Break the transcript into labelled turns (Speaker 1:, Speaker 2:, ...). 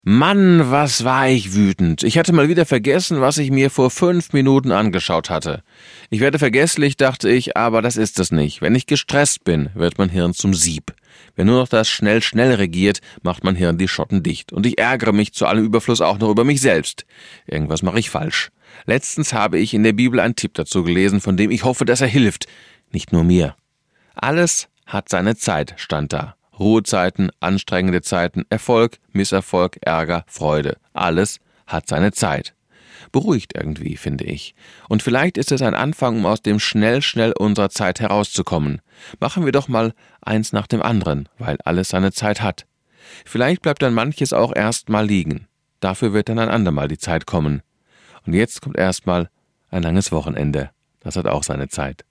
Speaker 1: Mann, was war ich wütend. Ich hatte mal wieder vergessen, was ich mir vor 5 Minuten angeschaut hatte. Ich werde vergesslich, dachte ich, aber das ist es nicht. Wenn ich gestresst bin, wird mein Hirn zum Sieb. Wenn nur noch das schnell regiert, macht mein Hirn die Schotten dicht. Und ich ärgere mich zu allem Überfluss auch noch über mich selbst. Irgendwas mache ich falsch. Letztens habe ich in der Bibel einen Tipp dazu gelesen, von dem ich hoffe, dass er hilft. Nicht nur mir. Alles hat seine Zeit, stand da. Ruhezeiten, anstrengende Zeiten, Erfolg, Misserfolg, Ärger, Freude. Alles hat seine Zeit. Beruhigt irgendwie, finde ich. Und vielleicht ist es ein Anfang, um aus dem schnell unserer Zeit herauszukommen. Machen wir doch mal eins nach dem anderen, weil alles seine Zeit hat. Vielleicht bleibt dann manches auch erst mal liegen. Dafür wird dann ein andermal die Zeit kommen. Und jetzt kommt erst mal ein langes Wochenende. Das hat auch seine Zeit.